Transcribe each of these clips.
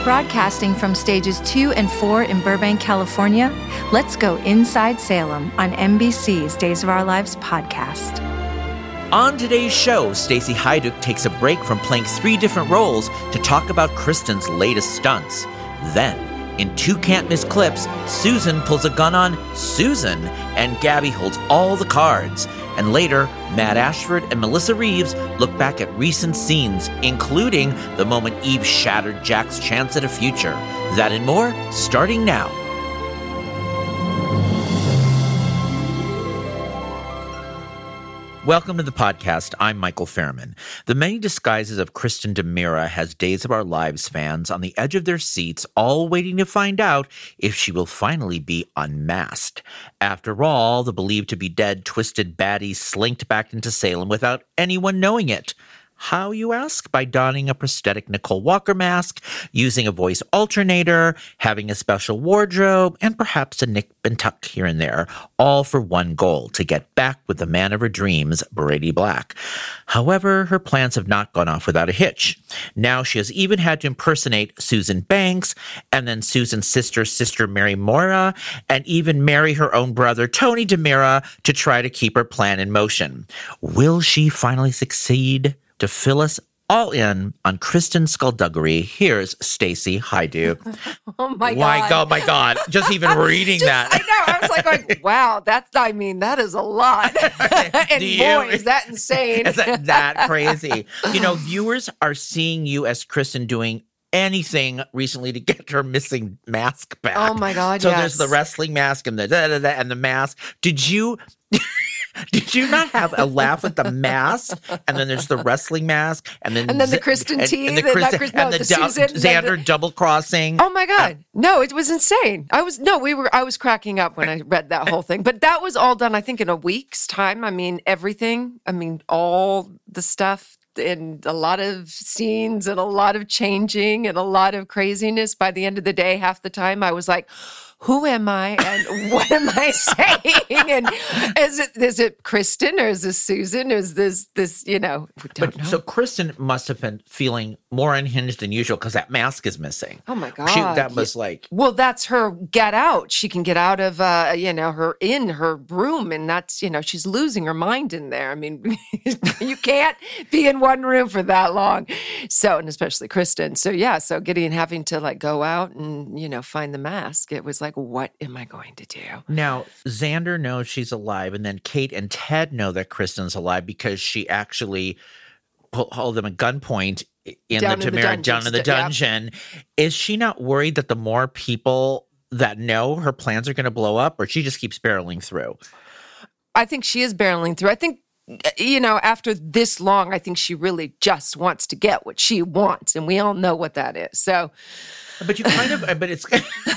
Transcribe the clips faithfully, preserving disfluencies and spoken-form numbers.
Broadcasting from stages two and four in Burbank, California, let's go inside Salem on N B C's Days of Our Lives podcast. On today's show, Stacy Haiduk takes a break from playing three different roles to talk about Kristen's latest stunts. Then, in Two Can't Miss clips, Susan pulls a gun on Susan, and Gabby holds all the cards. And later, Matt Ashford and Melissa Reeves look back at recent scenes, including the moment Eve shattered Jack's chance at a future. That and more, starting now. Welcome to the podcast. I'm Michael Fairman. The many disguises of Kristen DiMera has Days of Our Lives fans on the edge of their seats, all waiting to find out if she will finally be unmasked. After all, the believed to be dead twisted baddie slinked back into Salem without anyone knowing it. How, you ask? By donning a prosthetic Nicole Walker mask, using a voice alternator, having a special wardrobe, and perhaps a nip and tuck here and there, all for one goal, to get back with the man of her dreams, Brady Black. However, her plans have not gone off without a hitch. Now she has even had to impersonate Susan Banks, and then Susan's sister, Sister Mary Mora, and even marry her own brother, Tony DiMera, to try to keep her plan in motion. Will she finally succeed? To fill us all in on Kristen skullduggery, here's Stacy Haiduk. Oh my Why, God. oh my God. Just even reading Just, that. I know. I was like, going, wow, that's, I mean, that is a lot. And Do you- boy, is that insane. Is that, that crazy? You know, viewers are seeing you as Kristen doing anything recently to get her missing mask back. Oh my God, So yes. there's the wrestling mask and the da, da, da, and the mask. Did you... Did you not have a laugh at the mask? And then there's the wrestling mask, and then And then the Z- Kristen and, T, and the, the- Kristen, not Kristen- no, and the, the du- Susan, then Xander the- double crossing. Oh my God. No, it was insane. I was, no, we were, I was cracking up when I read that whole thing. But that was all done, I think, in a week's time. I mean, everything. I mean, all the stuff and a lot of scenes and a lot of changing and a lot of craziness. By the end of the day, half the time, I was like, who am I and what am I saying? And is it is it Kristen or is this Susan or is this this you know? We don't But know. so Kristen must have been feeling more unhinged than usual because that mask is missing. Oh my God! She, that was like, well, that's her get out. She can get out of uh, you know her in her room, and that's you know she's losing her mind in there. I mean, you can't be in one room for that long. So and especially Kristen. So yeah, so Gideon having to like go out and you know find the mask. It was like, what am I going to do? now Xander knows she's alive, and then Kate and Ted know that Kristen's alive because she actually pull, hold them at gunpoint in Down the in the Tamara down in the dungeons, yep. dungeon. Is she not worried that the more people that know her plans are going to blow up, or she just keeps barreling through? I think she is barreling through. I think, you know, after this long, I think she really just wants to get what she wants. And we all know what that is. So, But you kind of, but it's,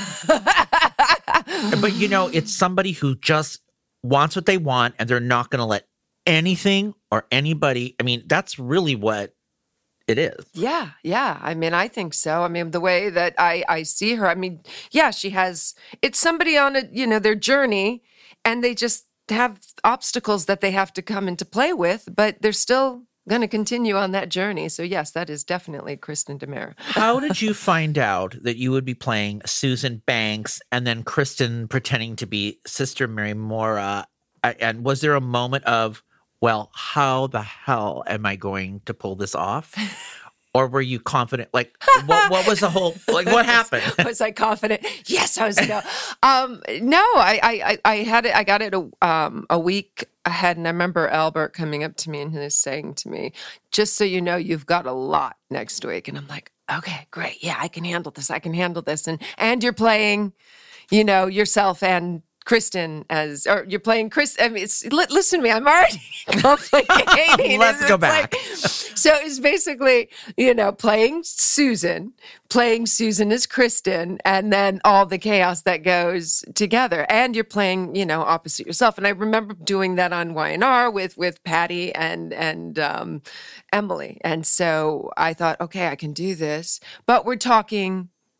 but you know, it's somebody who just wants what they want and they're not going to let anything or anybody, I mean, that's really what it is. yeah, yeah. I mean, I think so. I mean, the way that I, I see her, I mean, yeah, she has, it's somebody on a, you know, their journey and they just have obstacles that they have to come into play with, but they're still going to continue on that journey. So yes, that is definitely Kristen DiMera. How did you find out that you would be playing Susan Banks and then Kristen pretending to be Sister Mary Mora? And was there a moment of, well, how the hell am I going to pull this off? Or were you confident? Like, what, what was the whole, like, what happened? Was I confident? Yes, I was. No, um, no I, I, I had it. I got it a, um, a week ahead, and I remember Albert coming up to me and he was saying to me, "Just so you know, you've got a lot next week." And I'm like, "Okay, great. Yeah, I can handle this. I can handle this." And and you're playing, you know, yourself and Kristen as, or you're playing Chris. I mean, it's, li- listen to me, I'm already complicating. Let's It's go like- back. so it's basically, you know, playing Susan, playing Susan as Kristen, and then all the chaos that goes together. And you're playing, you know, opposite yourself. And I remember doing that on Y N R with with Patty and and um, Emily. And so I thought, okay, I can do this. But we're talking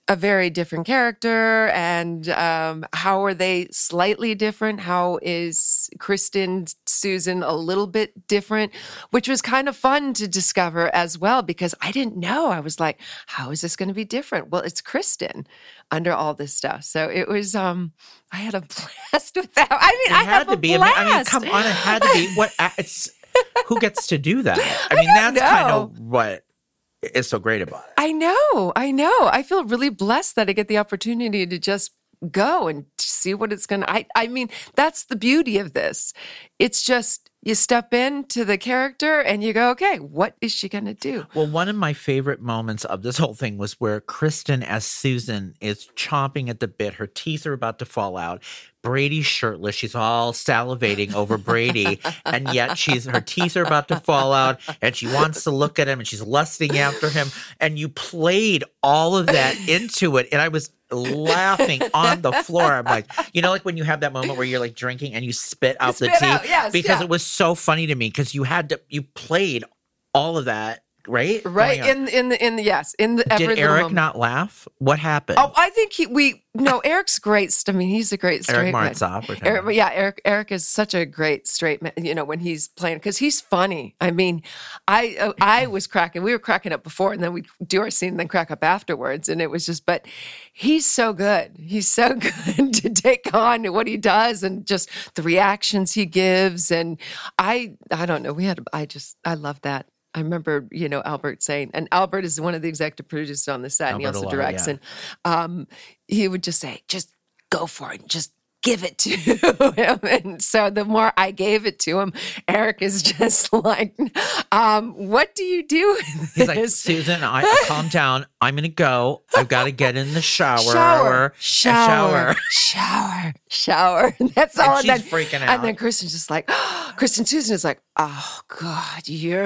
a very different character, and um, how are they slightly different? How is Kristen, Susan a little bit different? Which was kind of fun to discover as well, because I didn't know. I was like, how is this going to be different? Well, it's Kristen under all this stuff. So it was, um, I had a blast with that. I mean, It I had had to a be. blast. I mean, I mean, come on, it had to be. What? It's who gets to do that? I mean, I don't that's kind know. of what is so great about it. I know, I know. I feel really blessed that I get the opportunity to just go and see what it's going to, I I mean, that's the beauty of this. It's just, you step into the character and you go, okay, what is she going to do? Well, one of my favorite moments of this whole thing was where Kristen, as Susan, is chomping at the bit. Her teeth are about to fall out. Brady's shirtless. She's all salivating over Brady. And yet she's her teeth are about to fall out and she wants to look at him and she's lusting after him. And you played all of that into it. And I was laughing on the floor. I'm like, you know, like when you have that moment where you're like drinking and you spit out You the spit tea. out, yes, because yeah. it was so funny to me because you had to, you played all of that, right? Right. Going on. In, in the, in the, yes. In the, every Did little Eric moment. not laugh? What happened? Oh, I think he, we, no, Eric's great. I mean, he's a great straight Eric man. Martzoff. we're talking Eric, about. yeah, Eric. Eric is such a great straight man. You know, when he's playing, because he's funny. I mean, I uh, I was cracking. We were cracking up before, and then we do our scene, and then crack up afterwards. And it was just, but he's so good. He's so good to take on what he does, and just the reactions he gives. And I, I don't know. We had. I just, I love that. I remember, you know, Albert saying, and Albert is one of the executive producers on the set, and he Albert also Alara, directs. yeah. And um, he would just say, just go for it. Just give it to him. And so the more I gave it to him, Eric is just like, um, what do you do with He's like, this? Susan, I, I calm down. I'm going to go. I've got to get in the shower. Shower, shower. shower, shower, shower. And that's all. And she's then, freaking out. And then Kristen's just like, Kristen Susan is like, oh God, you're.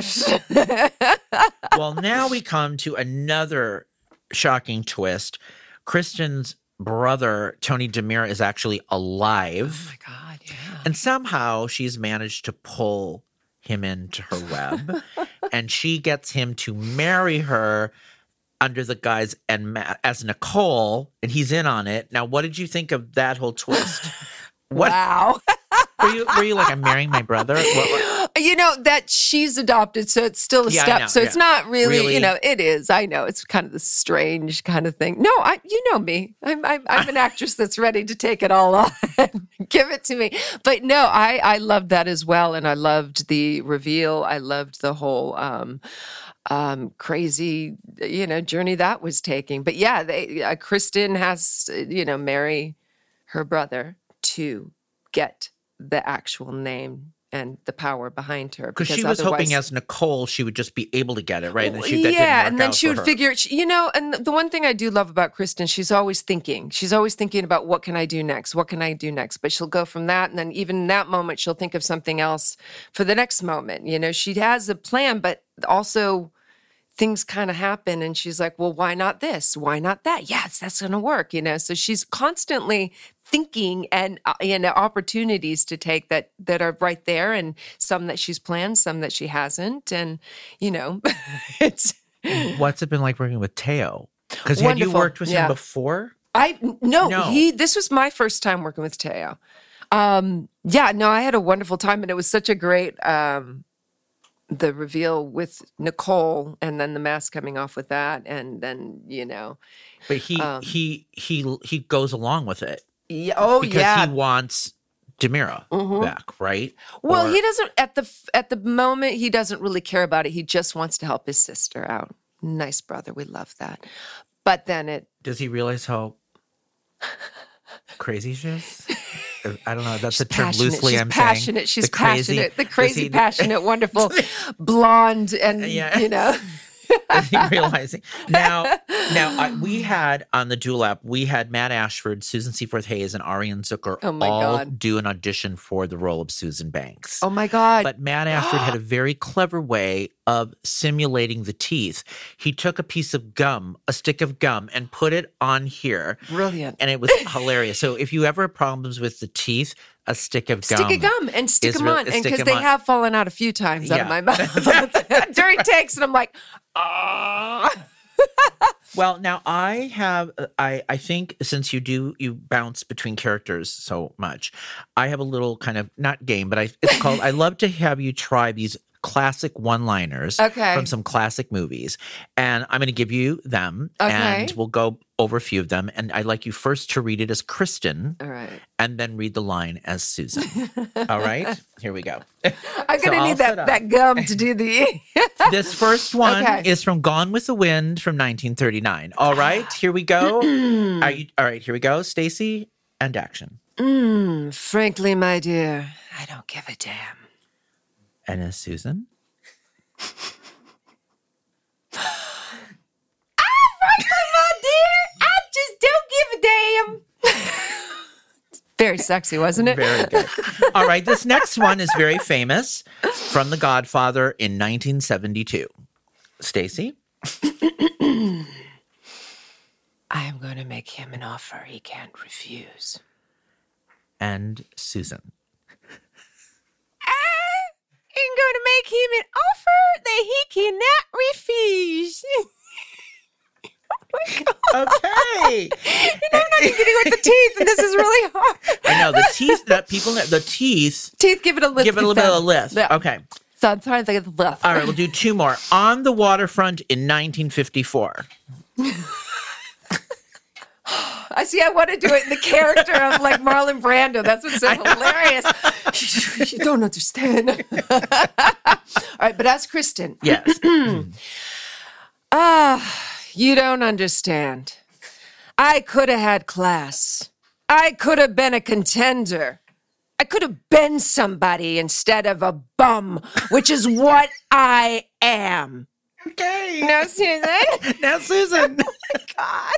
Well, now we come to another shocking twist. Kristen's brother, Tony DeMira, is actually alive. Oh my God, yeah. And somehow she's managed to pull him into her web. And she gets him to marry her under the guise and ma- as Nicole, and he's in on it. Now, what did you think of that whole twist? What Wow. were you? Were you like, I'm marrying my brother? What, what? You know, that she's adopted, so it's still a Yeah, I step. know, so it's yeah. not really, Really? you know, it is. I know it's kind of the strange kind of thing. No, I, you know me. I'm, I'm, I'm an actress that's ready to take it all on and give it to me. But no, I, I loved that as well, and I loved the reveal. I loved the whole um, um, crazy, you know, journey that was taking. But yeah, they, uh, Kristen has, uh, you know, marry her brother to get the actual name and the power behind her. Because she was otherwise- hoping as Nicole, she would just be able to get it, right? And then she, that didn't yeah, work and then out she for would her. figure, she- you know, and the one thing I do love about Kristen, she's always thinking. She's always thinking about what can I do next? What can I do next? But she'll go from that, and then even in that moment, she'll think of something else for the next moment. You know, she has a plan, but also things kind of happen, and she's like, well, why not this? Why not that? Yes, that's going to work, you know? So she's constantly thinking and, uh, you know, opportunities to take that that are right there, and some that she's planned, some that she hasn't. And, you know, it's... What's it been like working with Teo? Because had you Wonderful, worked with yeah. him before? I no, No. he. This was my first time working with Teo. Um, yeah, no, I had a wonderful time, and it was such a great um, the reveal with Nicole, and then the mask coming off with that, and then you know, But he Um, he he he goes along with it yeah, oh because yeah. he wants Demira back, right? Well, Or- he doesn't at the at the moment. He doesn't really care about it. He just wants to help his sister out. Nice brother, we love that. But then it does he realize how crazy she is? I don't know. That's a term passionate. loosely She's I'm passionate. saying. She's The crazy- passionate. The does crazy, he- passionate, wonderful, blonde, and Yeah. you know. Is he realizing now? Now I, we had on the Dual app, we had Matt Ashford, Susan Seaforth Hayes, and Ariane Zucker Oh my all God. do an audition for the role of Susan Banks. Oh my God! But Matt Ashford had a very clever way of simulating the teeth. He took a piece of gum, a stick of gum, and put it on here. Brilliant. And it was hilarious. So if you ever have problems with the teeth, a stick of gum. Stick a gum and stick is them real- on, and stick because 'em they on. have fallen out a few times out Yeah. of my mouth during takes, and I'm like, ah. Well, now I have, uh, I, I think since you do, you bounce between characters so much, I have a little kind of, not game, but I, it's called, I love to have you try these classic one-liners Okay. from some classic movies. And I'm going to give you them Okay. and we'll go over a few of them. And I'd like you first to read it as Kristen All right. and then read the line as Susan. All right? Here we go. I'm So going to I'll need set that, up. that gum to do the... This first one Okay. is from Gone with the Wind from nineteen thirty-nine. All right, here we go. Are you, all right, here we go. Stacy and action. Mm, frankly, my dear, I don't give a damn. And as Susan. Frankly, my dear, I just don't give a damn. Very sexy, wasn't it? Very good. All right, this next one is very famous from The Godfather in nineteen seventy-two. Stacy. I am going to make him an offer he can't refuse. And Susan. I'm going to make him an offer that he cannot refuse. Oh my God. Okay. You know, I'm not even getting with the teeth, and this is really hard. I know the teeth that people, the teeth, Teeth, give it a lift. give it a little bit of a lift. Yeah. Okay. So I'm trying to think of the lift. All right, we'll do two more. On the Waterfront in nineteen fifty-four. I see. I want to do it in the character of like Marlon Brando. That's what's so hilarious. You don't understand. All right, but as Kristen. Yes. Ah, you don't understand. I could have had class. I could have been a contender. I could have been somebody instead of a bum, which is what I am. Okay. Now, Susan. Now, Susan. God.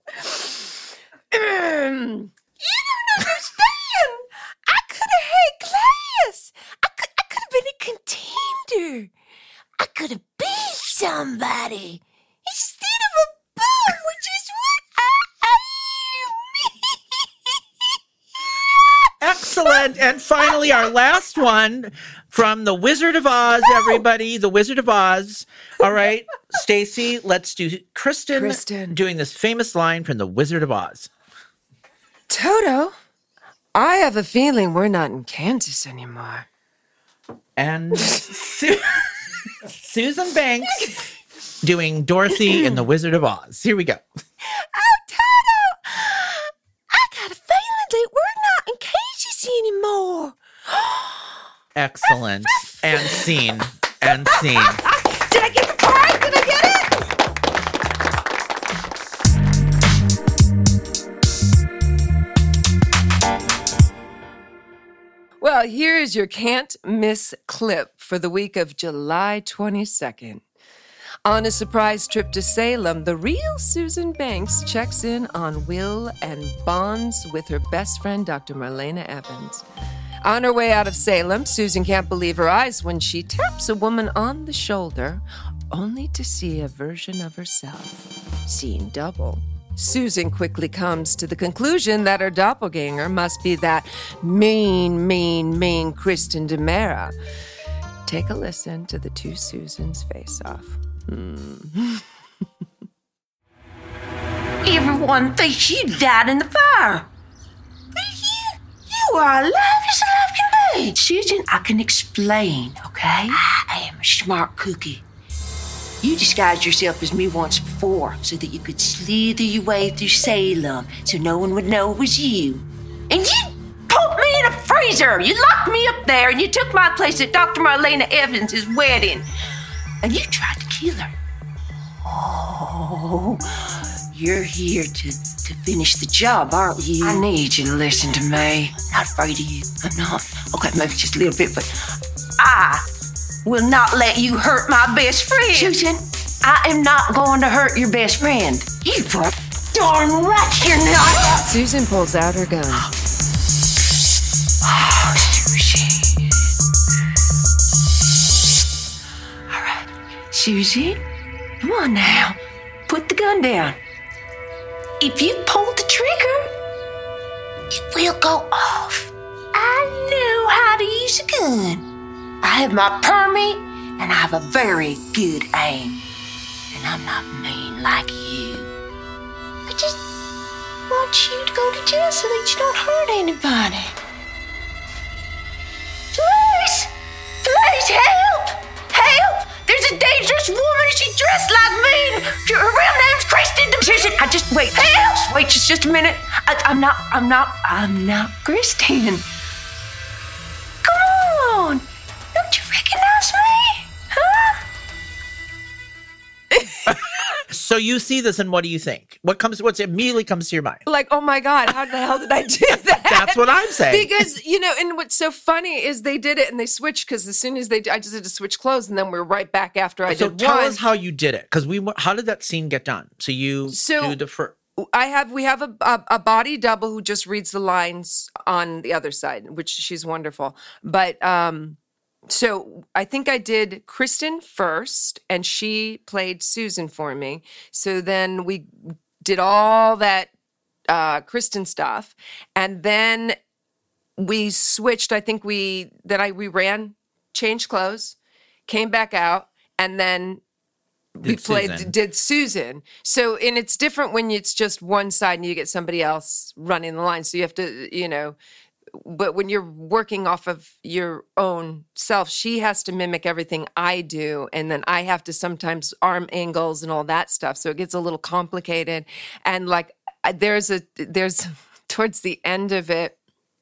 Um, you don't understand. I could have had class. I could, I could have been a contender. I could have been somebody instead of a bum, which is what I am. Excellent. And finally, our last one from The Wizard of Oz, everybody. The Wizard of Oz. All right, Stacy, let's do Kristen, Kristen. doing this famous line from The Wizard of Oz. Toto, I have a feeling we're not in Kansas anymore. And Su- Susan Banks doing Dorothy in The Wizard of Oz. Here we go. Oh, Toto, I got a feeling that we're not in Kansas anymore. Excellent. And scene. And scene. Did I get the part? Did I get it? Well, here is your can't miss clip for the week of July twenty-second. On a surprise trip to Salem, the real Susan Banks checks in on Will and bonds with her best friend, Doctor Marlena Evans. On her way out of Salem, Susan can't believe her eyes when she taps a woman on the shoulder, only to see a version of herself, seen double. Susan quickly comes to the conclusion that her doppelganger must be that mean, mean, mean Kristen DiMera. Take a listen to the two Susans face off. Hmm. Everyone thinks you died in the fire. But you, you are alive as alive can be. Susan, I can explain, okay? I am a smart cookie. You disguised yourself as me once before so that you could slither your way through Salem so no one would know it was you. And you put me in a freezer. You locked me up there and you took my place at Doctor Marlena Evans' wedding. And you tried to kill her. Oh, you're here to, to finish the job, aren't you? I need you to listen to me. I'm not afraid of you. I'm not. Okay, maybe just a little bit, but I will not let you hurt my best friend. Susan, I am not going to hurt your best friend. You are darn right you're not. Susan pulls out her gun. Oh, Susan. All right, Susan, come on now. Put the gun down. If you pull the trigger, it will go off. I know how to use a gun. I have my permit, and I have a very good aim. And I'm not mean like you. want you to go to jail so that you don't hurt anybody. Please! Please help! Help! There's a dangerous woman and she's dressed like me. Her real name's Kristen. Susan, I just wait. Help! Wait just just a minute. I, I'm not. I'm not. I'm not Kristen. Come on! Don't you recognize me? Huh? So you see this, and what do you think? What comes? What immediately comes to your mind? Like, oh my God, how the hell did I do that? That's what I'm saying. Because, you know, and what's so funny is they did it and they switched because as soon as they, I just had to switch clothes and then we're right back after I so did tell one. us how you did it, because we. How did that scene get done? So you So- do the first. I have we have a, a a body double who just reads the lines on the other side, which she's wonderful. But um, so I think I did Kristen first, and she played Susan for me. So then we did all that uh, Kristen stuff, and then we switched. I think we then I we ran, changed clothes, came back out, and then. We Did played Susan. did Susan. So and it's different when it's just one side and you get somebody else running the line. So you have to, you know, but when you're working off of your own self, she has to mimic everything I do, and then I have to sometimes arm angles and all that stuff. So it gets a little complicated. And like I- there's a there's towards the end of it.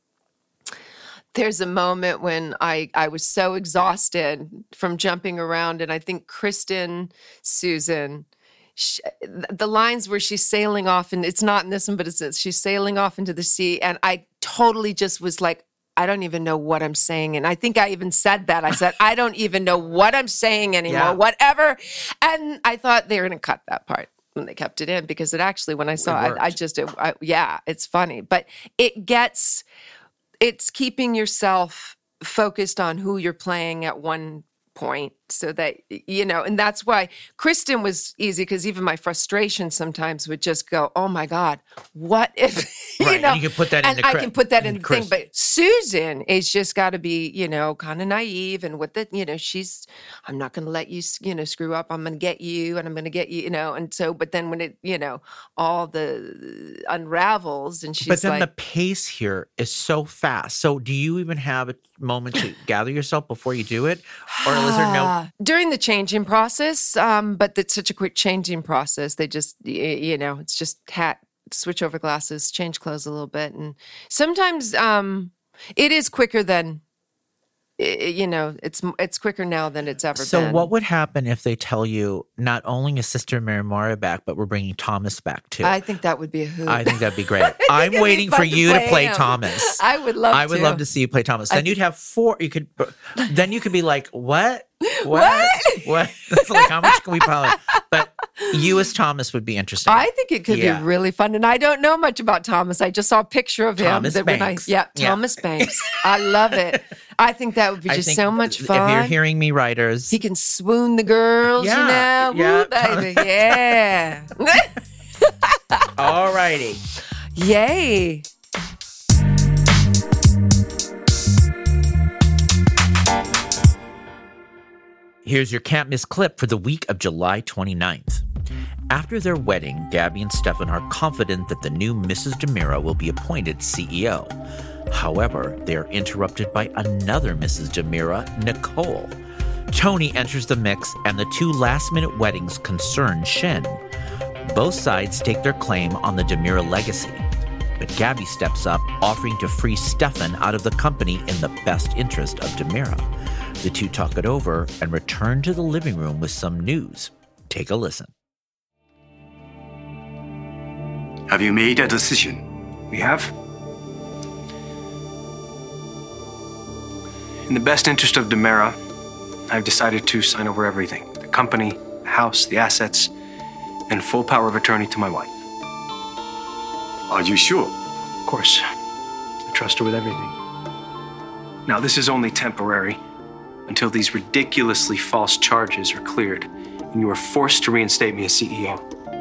There's a moment when I, I was so exhausted from jumping around, and I think Kristen, Susan, she, the lines where she's sailing off, and it's not in this one, but it's she's sailing off into the sea, and I totally just was like, I don't even know what I'm saying, and I think I even said that. I said, I don't even know what I'm saying anymore, Yeah. whatever, and I thought they were going to cut that part. When they kept it in, because it actually, when I saw it, worked. I, I just, it, I, yeah, it's funny, but it gets. It's keeping yourself focused on who you're playing at one point so that, you know, and that's why Kristen was easy because even my frustration sometimes would just go, oh my God, what if, you Right, and know, you can put that and into I Chris- can put that in in the thing, Chris. but Susan is just got to be, you know, kind of naive and what the, you know, she's, I'm not going to let you, you know, screw up. I'm going to get you and I'm going to get you, you know, and so, but then when it, you know, all the unravels and she's But then like, the pace here is so fast. So do you even have a moment to gather yourself before you do it? Or is there no... Ah, during the changing process, um, but it's such a quick changing process. They just, y- you know, it's just hat, switch over glasses, change clothes a little bit. And sometimes um, it is quicker than, i- you know, it's it's quicker now than it's ever So been. what would happen if they tell you not only is Sister Mary Mara back, but we're bringing Thomas back too? I think that would be a hoot. I think that'd be great. I'm it'd be waiting for fun to you to play play him. Thomas. I would love I would to. love to see you play Thomas. Then I- you'd have four. You could. Then you could be like, what? What? What? What? That's like, how much can we probably? But you as Thomas would be interesting. I think it could Yeah. be really fun. And I don't know much about Thomas. I just saw a picture of him. Thomas that when I, Banks. yeah, Yeah. Thomas Banks. I love it. I think that would be I just think so much fun. If you're hearing me, writers, He can swoon the girls, Yeah, you know? yeah. Woo, baby. Yeah. all righty. Yay. Here's your can't miss clip for the week of July twenty-ninth. After their wedding, Gabby and Stefan are confident that the new Missus DiMera will be appointed C E O. However, they are interrupted by another Missus DiMera, Nicole. Tony enters the mix, and the two last-minute weddings concern Shen. Both sides take their claim on the DiMera legacy, but Gabby steps up, offering to free Stefan out of the company in the best interest of DiMera. The two talk it over and return to the living room with some news. Take a listen. Have you made a decision? We have. In the best interest of DiMera, I've decided to sign over everything. The company, the house, the assets, and full power of attorney to my wife. Are you sure? Of course. I trust her with everything. Now, this is only temporary until these ridiculously false charges are cleared and you are forced to reinstate me as C E O.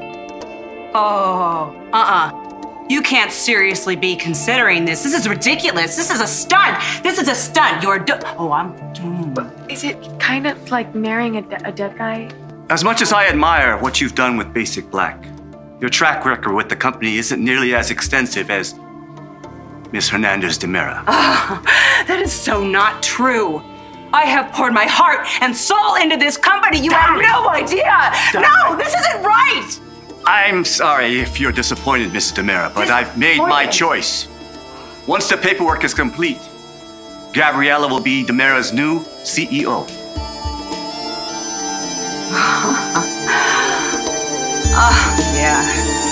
Oh, uh-uh. You can't seriously be considering this. This is ridiculous. This is a stunt. This is a stunt. You're do- Oh, I'm... Mm. Is it kind of like marrying a, de- a dead guy? As much as I admire what you've done with Basic Black, Your track record with the company isn't nearly as extensive as Miss Hernandez de Mera. Oh, that is so not true. I have poured my heart and soul into this company. You have no idea. No, this isn't right. I'm sorry if you're disappointed, Missus de Mera, but I've made my choice. Once the paperwork is complete, Gabriella will be de Mera's new C E O. Oh, yeah.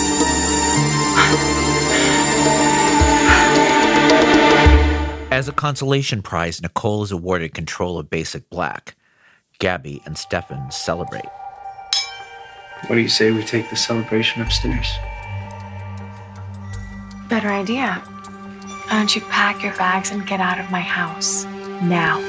As a consolation prize, Nicole is awarded control of Basic Black. Gabby and Stefan celebrate. What do you say we take the celebration upstairs? Better idea. Why don't you pack your bags and get out of my house now?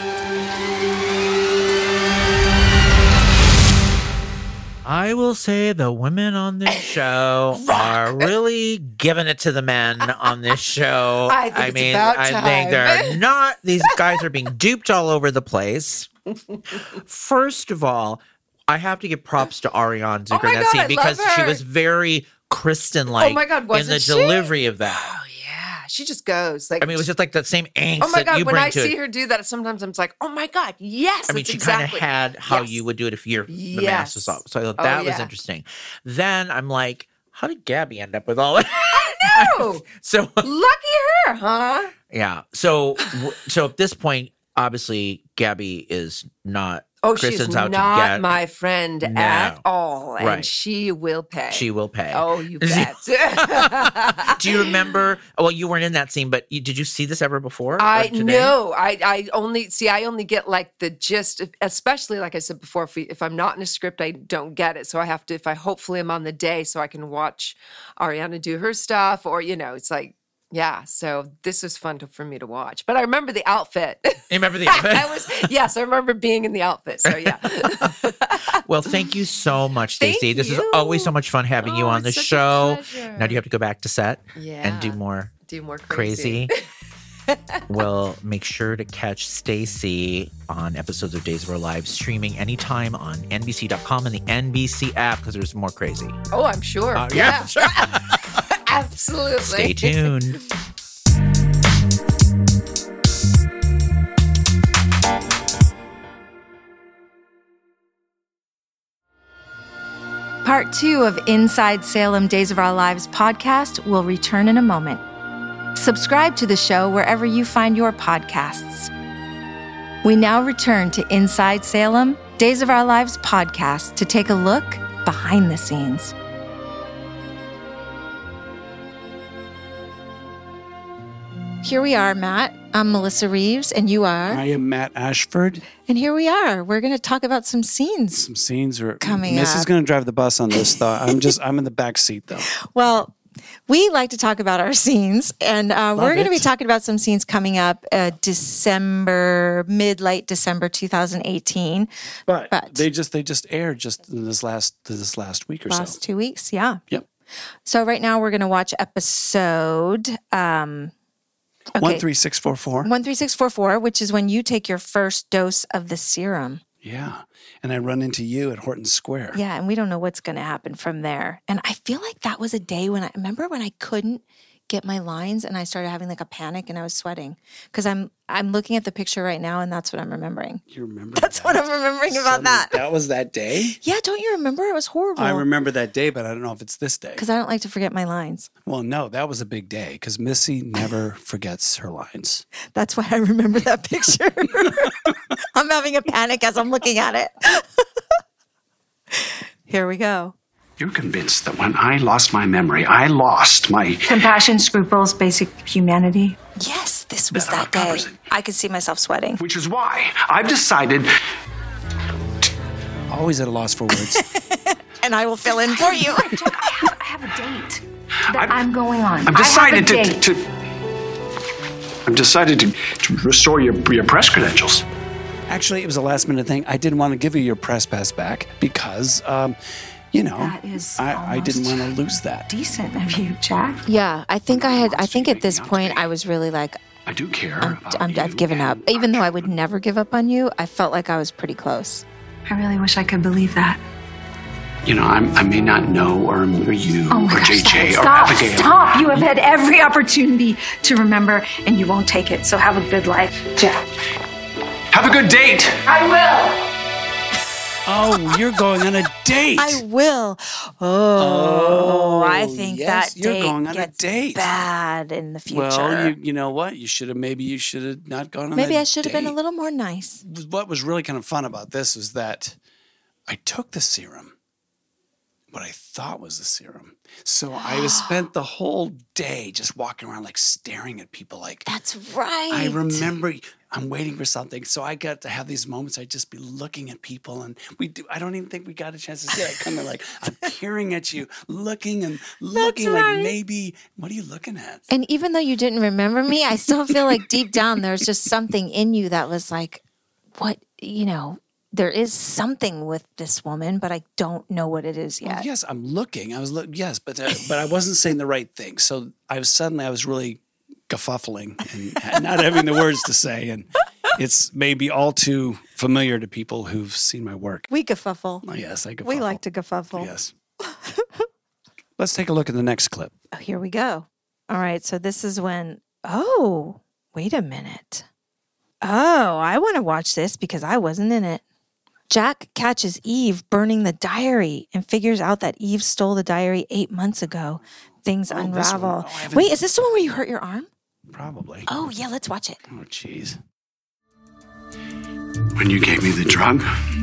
I will say the women on this show are really giving it to the men on this show. I think I it's mean, about I time. think they're not, these guys are being duped all over the place. First of all, I have to give props to Ariane Zucker Oh my in that God, scene I because love she her. was very Kristen-like Oh my God, in wasn't the she? delivery of that. Oh yeah, she just goes like. I mean, it was just like that same angst oh my that you God, when bring I to see it. her do that, sometimes I'm just like, oh my God, yes. I mean, that's she kind of exactly. had how Yes. you would do it if your the Yes. mask was off. So Oh, that was yeah. interesting. Then I'm like, how did Gabby end up with all that? No, So lucky her, huh? yeah. So w- so at this point, obviously, Gabby is not. Oh, Kristen's she's out not to get. my friend No. at all, and Right. she will pay. She will pay. Oh, you bet. Do you remember? Well, you weren't in that scene, but you, did you see this ever before? or I today? know. I, I only see. I only get like the gist, of, especially like I said before. If, we, if I'm not in a script, I don't get it. So I have to. If I hopefully I'm on the day, so I can watch Ariana do her stuff, or you know, it's like. Yeah, so this was fun to, for me to watch. But I remember the outfit. You remember the outfit? I was yes, I remember being in the outfit. So yeah. Well, thank you so much, Thank Stacey. This is you. always so much fun having you Oh, on the it's such a show. pleasure. Now, do you have to go back to set Yeah. and do more Do more crazy. crazy? Well, make sure to catch Stacey on episodes of Days of Our Lives streaming anytime on N B C dot com and the N B C app because there's more crazy. Oh, I'm sure. Uh, yeah, sure. Absolutely. Stay tuned. Part two of Inside Salem Days of Our Lives podcast will return in a moment. Subscribe to the show wherever you find your podcasts. We now return to Inside Salem Days of Our Lives podcast to take a look behind the scenes. Here we are, Matt. I'm Melissa Reeves, and you are. I am Matt Ashford. And here we are. We're going to talk about some scenes. Some scenes are Coming Miss is up. going to drive the bus on this, though. I'm just I'm in the back seat, though. Well, we like to talk about our scenes, and uh, we're going to be it. talking about some scenes coming up uh, December, mid late December two thousand eighteen. But, But- they just they just aired just this last this last week or Last so. two weeks, yeah. Yep. So right now we're going to watch episode um, okay, One three six four four. one three six four four, which is when you take your first dose of the serum. Yeah, and I run into you at Horton Square. Yeah, and we don't know what's going to happen from there. And I feel like that was a day when I remember when I couldn't get my lines and I started having like a panic and I was sweating because I'm I'm looking at the picture right now and that's what I'm remembering. You remember? That's what I'm remembering about that. That was that day. Yeah, don't you remember? It was horrible. I remember that day, but I don't know if it's this day. because I don't like to forget my lines. Well, no, that was a big day because Missy never forgets her lines. That's why I remember that picture. I'm having a panic as I'm looking at it. Here we go. You're convinced that when I lost my memory, I lost my... Compassion, scruples, basic humanity. Yes, this was That that day. covers it. I could see myself sweating. Which is why I've decided... Always at a loss for words. And I will fill in for you. Jack, I have, I have a date that I'm, going on. I've decided to, to... I've decided to, to restore your, your press credentials. Actually, it was a last minute thing. I didn't want to give you your press pass back because, um, you know, That is I, I didn't want to lose that. Decent of you, Jack. Yeah, I think I had. I think at this point I was really like, I do care I'm, about I'm, you I've given up. and- Even though I would never give up on you, I felt like I was pretty close. I really wish I could believe that. you know, I'm, I may not know or remember you Oh my or gosh, J J stop, or stop, Abigail. Stop! You have had every opportunity to remember, and you won't take it. So have a good life, Jack. Have a good date. I will. Oh, you're going on a date. I will. Oh, Oh, I think yes, that you're date going on a gets date. bad in the future. Well, you, you know what? You should have, maybe you should have not gone on Maybe that I should have been a date. little more nice. What was really kind of fun about this is that I took the serum, what I thought was the serum. So I was spent the whole day just walking around like staring at people like, That's right. I remember I'm waiting for something. So I got to have these moments. I'd just be looking at people and we do, I don't even think we got a chance to see it. I come there like, I'm peering at you, looking and looking right. like maybe, what are you looking at? And even though you didn't remember me, I still feel like deep down there's just something in you that was like, what, you know, there is something with this woman, but I don't know what it is yet. Well, yes, I'm looking. I was look. Yes, but uh, but I wasn't saying the right thing. So I was suddenly I was really gafuffling and not having the words to say, and it's maybe all too familiar to people who've seen my work. We gafuffle. Oh, yes, I gafuffle. We like to gafuffle. Yes. Let's take a look at the next clip. Oh, here we go. All right, so this is when, oh, wait a minute. Oh, I want to watch this because I wasn't in it. Jack catches Eve burning the diary and figures out that Eve stole the diary eight months ago. Things Oh, this one. unravel. Oh, I haven't- Wait, is this the one where you hurt your arm? Probably. Oh, yeah, let's watch it. Oh, jeez. When you gave me the drug,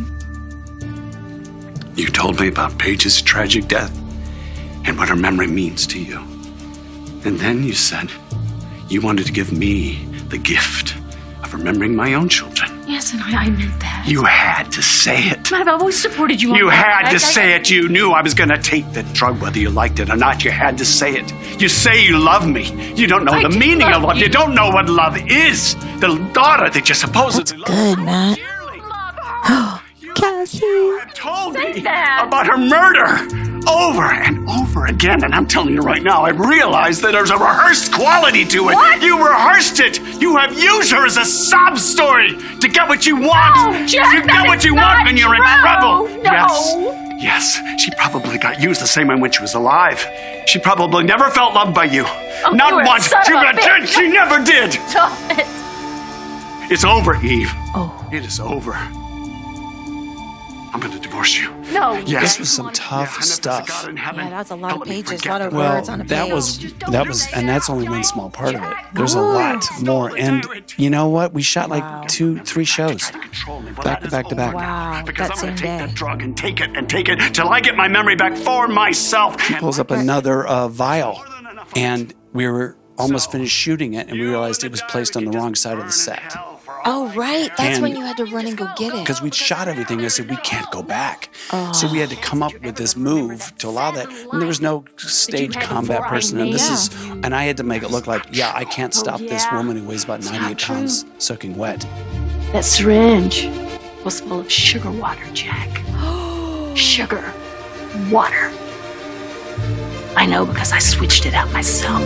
you told me about Paige's tragic death and what her memory means to you. And then you said you wanted to give me the gift of remembering my own children. Yes, and I, I meant that. You had to say it. I've always supported you. on You that. had I- to I- say it. You knew I was going to take the drug, whether you liked it or not. You had to say it. You say you love me. You don't know I the do meaning love of love. You. you. don't know what love is. The daughter that you supposedly love. Good, man. Dearly. Cassie. You have told Say me that. about her murder over and over again. And I'm telling you right now, I realize that there's a rehearsed quality to it. What? You rehearsed it. You have used her as a sob story to get what you want. No, Jack, you that get what is you not want when you're in true. trouble. No. Yes. Yes, she probably got used the same way when she was alive. She probably never felt loved by you. Oh, Not you're a once. son She of a never bitch. did. She never did. Stop it. It's over, Eve. Oh. It is over. I'm going to divorce you. No. Yes. This was some tough Yeah, and if there's a stuff. God in heaven, Yeah, that's a lot don't of let me pages, a forget lot of that. Well, words on a that page. was that was, and that's only one small part of it. There's a lot more, and you know what? We shot like Wow. two, three shows. Try to control me. Well, Back that to back is to back. over Wow, now, Because that I'm going to same take day. that drug and take it and take it till I get my memory back for myself. He pulls up another uh, vial, and we were almost finished shooting it, and we realized it was placed on the wrong side of the set. Oh, right. That's And- when you had to run and go get it. Because we'd shot everything, I said, we can't go back. So we had to come up with this move to allow that. And there was no stage combat person. And this is, and I had to make it look like, yeah, I can't stop this woman who weighs about ninety-eight pounds soaking wet. That syringe was full of sugar water, Jack. Sugar water. I know because I switched it out myself.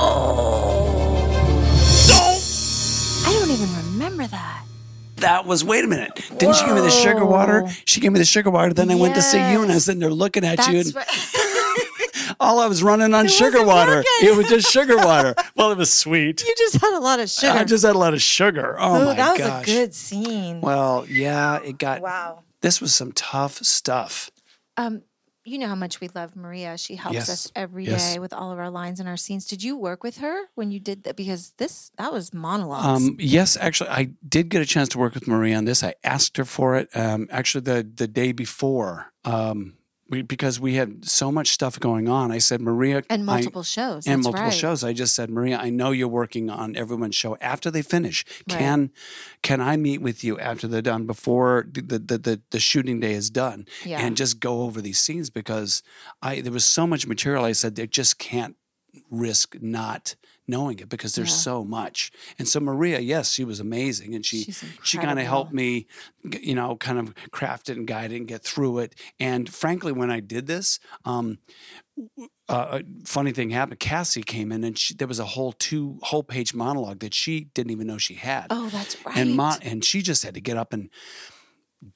I don't even remember that. That was, wait a minute. Didn't she give me the sugar water? She gave me the sugar water. Then I went to see you, and I was sitting there looking at you. That's And right. all I was running on sugar wasn't water. working. It was just sugar water. Well, it was sweet. You just had a lot of sugar. I just had a lot of sugar. Oh, Ooh, my that was gosh. a good scene. Well, yeah, it got. Wow. This was some tough stuff. Um, you know how much we love Maria. She helps Yes. us every day Yes. with all of our lines and our scenes. Did you work with her when you did that? Because this, that was monologues. Um, yes, actually, I did get a chance to work with Maria on this. I asked her for it. Um, actually, the the day before, um, we, because we had so much stuff going on. I said, Maria, and I- multiple shows. and That's multiple right. shows. I just said, Maria, I know you're working on everyone's show. After they finish, Right. can can I meet with you after they're done, before the the the, the shooting day is done, Yeah. and just go over these scenes, because I there was so much material. I said they just can't risk not knowing it, because there's Yeah. so much. And so Maria, yes, she was amazing, and she She's she kind of incredible. helped me, g- you know, kind of craft it and guide it and get through it. And frankly, when I did this, um, uh, a funny thing happened. Cassie came in, and she, there was a whole two whole page monologue that she didn't even know she had. Oh, that's right. And Mon- and she just had to get up and do it.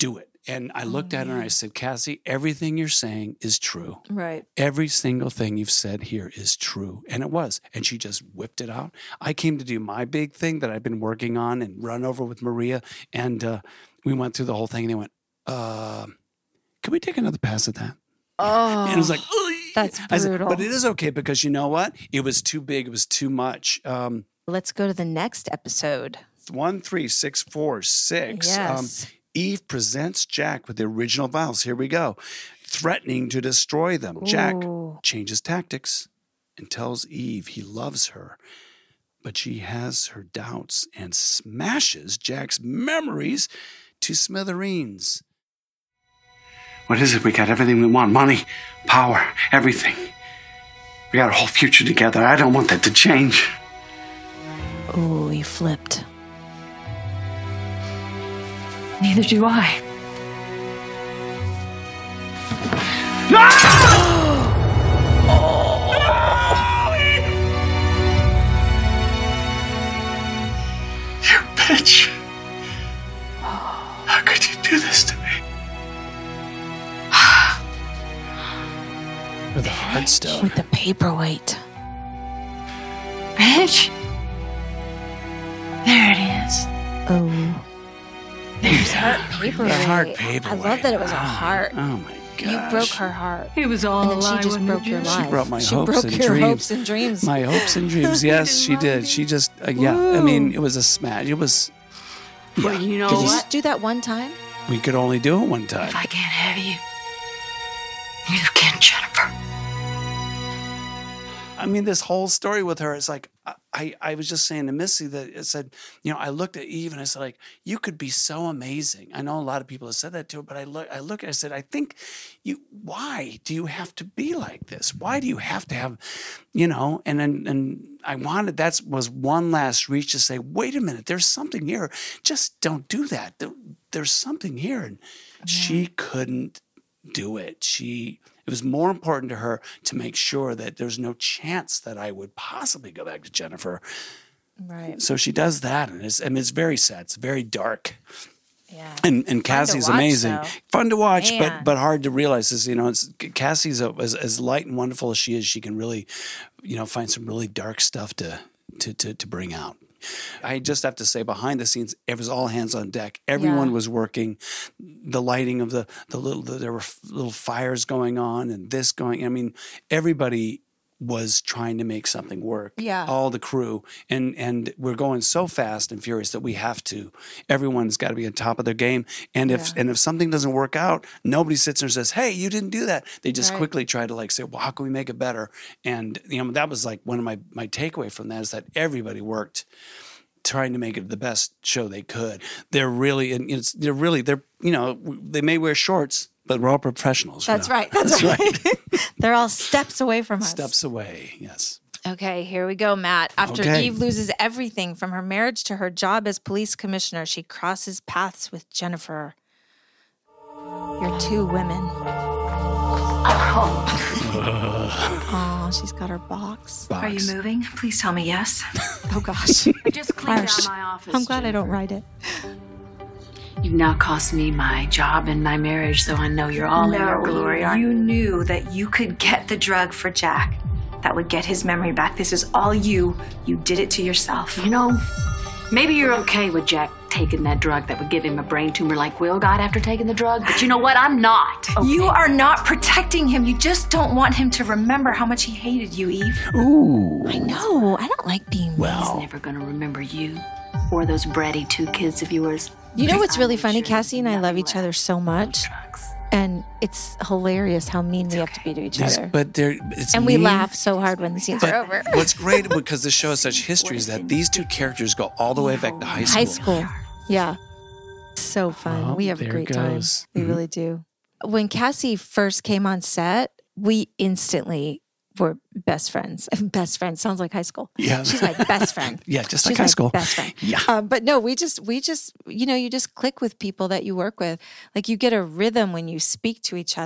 And I looked at her and I said, Cassie, everything you're saying is true. Right. Every single thing you've said here is true. And it was. And she just whipped it out. I came to do my big thing that I've been working on and run over with Maria. And uh, we went through the whole thing and they went, uh, can we take another pass at that? Oh. And it was like, that's I said, brutal. but it is okay because you know what? It was too big. It was too much. Um, Let's go to the next episode. One, three, six, four, six. Yes. Um, Eve presents Jack with the original vows. Here we go. Threatening to destroy them. Ooh. Jack changes tactics and tells Eve he loves her, but she has her doubts and smashes Jack's memories to smithereens. What is it? We got everything we want. Money, power, everything. We got our whole future together. I don't want that to change. Oh, you flipped. Neither do I. You bitch. How could you do this to me? With the hard stuff. With the paperweight. Bitch. There it is. Oh. There's heart paperweight. The heart paperweight. I love that it was a heart. Oh my gosh. You broke her heart. It was all and then a lie, she just wasn't broke it, your Jess? life. She brought my she hopes broke and your dreams. hopes and dreams. My hopes and dreams. Yes, she did. She just, uh, yeah. I mean, it was a smash. It was, yeah. Well, you know Did you what? just do that one time? We could only do it one time. If I can't have you, neither can Jennifer. I mean, this whole story with her is like, I, I was just saying to Missy that it said, you know, I looked at Eve and I said, like, you could be so amazing. I know a lot of people have said that to her, but I look, I look at it, I said, I think you, why do you have to be like this? Why do you have to have, you know, and and, and I wanted, that was one last reach to say, wait a minute, there's something here. Just don't do that. There, there's something here. And yeah. She couldn't do it. She, it was more important to her to make sure that there's no chance that I would possibly go back to Jennifer. Right. So she does that, and it's, I mean, it's very sad. It's very dark. Yeah. And and Cassie's watch, amazing, though. fun to watch, Man. but but hard to realize. Is you know, it's, Cassie's a, as as light and wonderful as she is, she can really, you know, find some really dark stuff to to to, to bring out. I just have to say, behind the scenes, it was all hands on deck. Everyone Yeah. was working. The lighting of the the little the, there were little fires going on, and this going. I mean, everybody was trying to make something work. Yeah. All the crew. And and we're going so fast and furious that we have to. Everyone's got to be on top of their game. And if Yeah. and if something doesn't work out, nobody sits there and says, hey, you didn't do that. They just Right. quickly try to like say, well, how can we make it better? And you know, that was like one of my my takeaway from that is that everybody worked trying to make it the best show they could. They're really and it's they're really they're you know, they may wear shorts, but we're all professionals. you That's know? right. That's, That's right. They're all steps away from us. Steps away, yes. Okay, here we go, Matt. After Okay. Eve loses everything from her marriage to her job as police commissioner, she crosses paths with Jennifer. You're two women. Oh, she's got her box. Box. Are you moving? Please tell me yes. Oh, gosh. I just cleaned Harsh. out my office. I'm glad I don't Jennifer. write it. You've now cost me my job and my marriage, so I know you're all in your glory, aren't you knew that you could get the drug for Jack. That would get his memory back. This is all you. You did it to yourself. You know, maybe you're okay with Jack taking that drug that would give him a brain tumor like Will got after taking the drug, but you know what? I'm not. Okay. You are not protecting him. You just don't want him to remember how much he hated you, Eve. Ooh. I know. I don't like being Well. He's never going to remember you or those bratty two kids of yours. You know what's really I'm funny? sure Cassie and I nothing love each left. other so much. Drugs. And it's hilarious how mean we have to be to each These- other. But they're it's And we mean, laugh so hard when the scenes But are over. what's great because the show has such history is that these two characters go all the way back to high school. High school. Yeah. So fun. Oh, we have a there great goes. time. We Mhm. really do. When Cassie first came on set, we instantly were best friends. Best friends sounds like high school. Yeah. She's my best friend. Yeah, just She's like high my school. best friend. Yeah. Um, but no, we just, we just, you know, you just click with people that you work with. Like you get a rhythm when you speak to each other.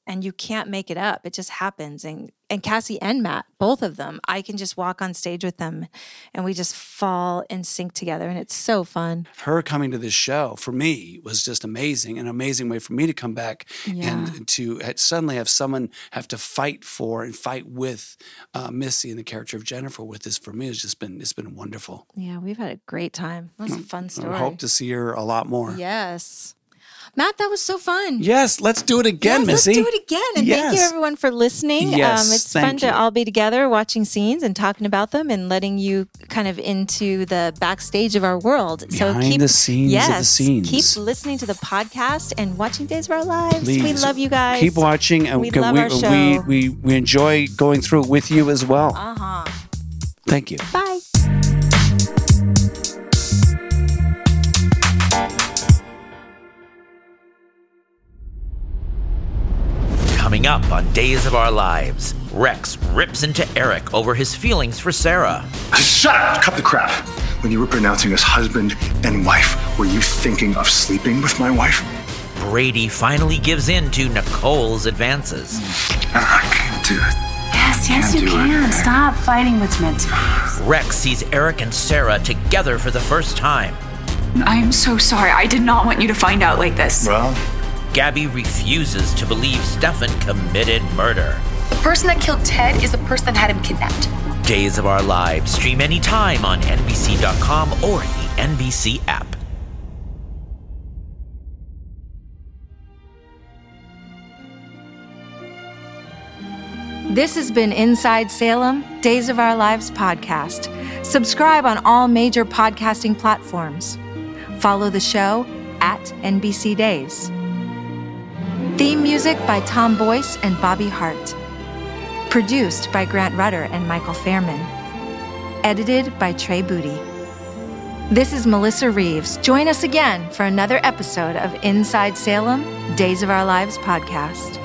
and you can't make it up. It just happens. And and Cassie and Matt, both of them, I can just walk on stage with them and we just fall in sync together. And it's so fun. Her coming to this show for me was just amazing, an amazing way for me to come back Yeah. and to suddenly have someone have to fight for and fight with uh, Missy and the character of Jennifer with this. For me, it's just been, it's been wonderful. Yeah, we've had a great time. That was a fun story. I hope to see her a lot more. Yes. Matt, that was so fun. Yes, let's do it again, yes, Missy. Let's do it again. And thank you Yes. everyone for listening. Yes, um, it's thank fun you. to all be together watching scenes and talking about them and letting you kind of into the backstage of our world. so Behind keep the scenes of yes, the scenes. Keep listening to the podcast and watching Days of Our Lives. Please. We love you guys. Keep watching, and we we, love we, our show. we, we, we enjoy going through it with you as well. Uh-huh. Thank you. Bye. Coming up on Days of Our Lives, Rex rips into Eric over his feelings for Sarah. Shut up! Cut the crap. When you were pronouncing us husband and wife, were you thinking of sleeping with my wife? Brady finally gives in to Nicole's advances. I can't do it. Yes, yes, Can't you do it. can. Stop fighting what's meant to be. Rex sees Eric and Sarah together for the first time. I am so sorry. I did not want you to find out like this. Well, Gabby refuses to believe Stefan committed murder. The person that killed Ted is the person that had him kidnapped. Days of Our Lives stream anytime on N B C dot com or the N B C app. This has been Inside Salem, Days of Our Lives podcast. Subscribe on all major podcasting platforms. Follow the show at N B C Days. Theme music by Tom Boyce and Bobby Hart. Produced by Grant Rutter and Michael Fairman. Edited by Trey Booty. This is Melissa Reeves. Join us again for another episode of Inside Salem, Days of Our Lives podcast.